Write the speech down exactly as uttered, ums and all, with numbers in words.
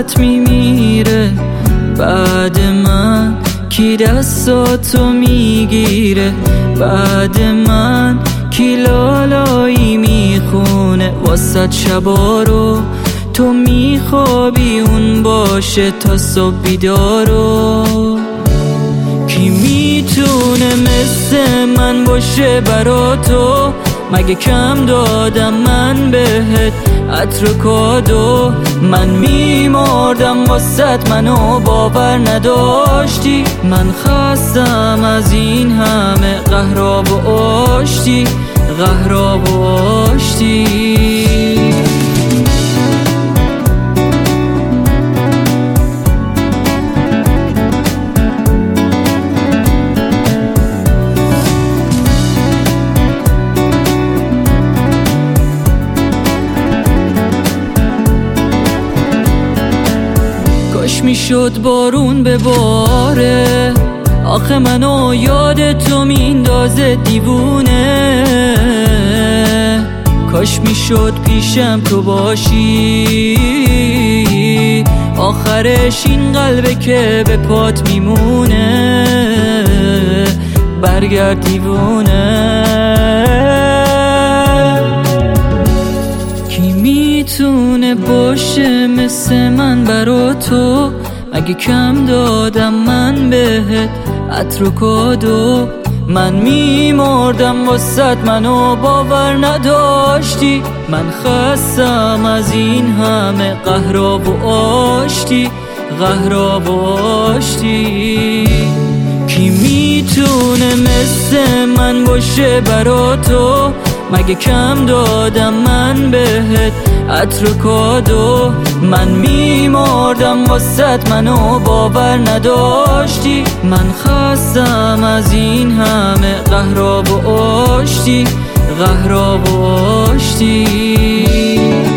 واسط میمیره. بعد من کی دستاتو میگیره؟ بعد من کی لالایی میخونه واسط شبا رو؟ تو میخوابی اون باشه تا صبح بیدارو. کی میتونه مثل من باشه برا تو؟ مگه کم دادم من بهت عطر و کادو؟ من میمردم واسط منو باور نداشتی. من خستم از این همه قهراب و آشتی، قهراب و آشتی. کاش میشد بارون بباره، آخه منو یاد تو میندازه دیوونه. کاش میشد پیشم تو باشی، آخرش این قلبه که به پات میمونه. برگرد دیوونه. کی میتونه باشه مثل من برا تو؟ مگه کم دادم من بهت عطر و کادو؟ من میمردم واسط منو باور نداشتی. من خستم از این همه قهراب و آشتی، قهراب و آشتی. کی میتونه مثل من باشه برا تو؟ مگه کم دادم من بهت عطر و کادو؟ من میمردم واسط منو باور نداشتی. من خستم از این همه قهراب و آشتی، قهراب و آشتی.